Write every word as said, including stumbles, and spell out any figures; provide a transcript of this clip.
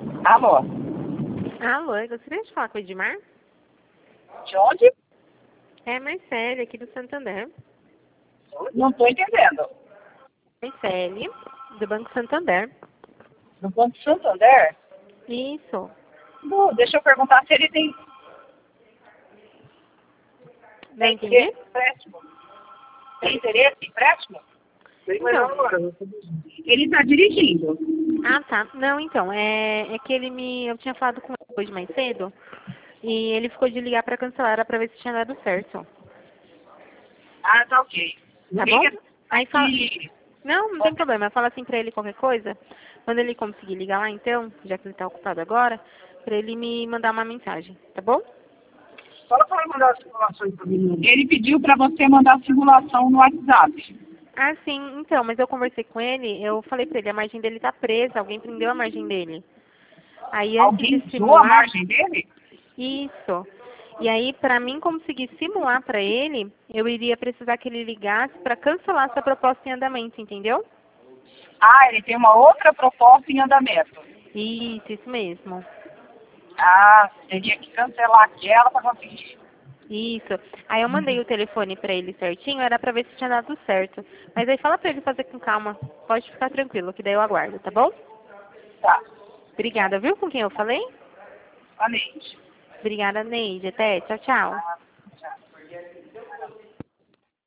Alô? Alô, eu gostaria de falar com o Edmar. De onde? É Marcele, aqui do Santander. Não estou entendendo. Marcele, do Banco Santander. No Banco Santander? Isso. Não, deixa eu perguntar se ele tem, Não tem entendi? empréstimo. Tem interesse em empréstimo? Então. Ele está dirigindo. Ah, tá. Não, então, é, é que ele me... Eu tinha falado com ele hoje mais cedo e ele ficou de ligar pra cancelar, era pra ver se tinha dado certo. Ah, tá ok. Tá bom? Liga Aí fala... aqui. Não, não tem problema. Fala assim pra ele qualquer coisa. Quando ele conseguir ligar lá, então, já que ele tá ocupado agora, pra ele me mandar uma mensagem, tá bom? Fala para ele mandar as simulações para mim. Ele pediu para você mandar a simulação no WhatsApp. Ah, sim, então, mas eu conversei com ele, eu falei pra ele, a margem dele tá presa, alguém prendeu a margem dele. Aí antes Alguém de usou a simular, margem dele? isso. E aí, pra mim conseguir simular pra ele, eu iria precisar que ele ligasse pra cancelar essa proposta em andamento, entendeu? Ah, ele tem uma outra proposta em andamento. Isso, isso mesmo. Ah, teria que cancelar aquela para conseguir. Isso. Aí eu mandei o telefone pra ele certinho, era pra ver se tinha dado certo. Mas aí fala pra ele fazer com calma. Pode ficar tranquilo, que daí eu aguardo, tá bom? Tá. Obrigada, viu com quem eu falei? Valente. Obrigada, Neide. Até. Tchau, tchau. Ah.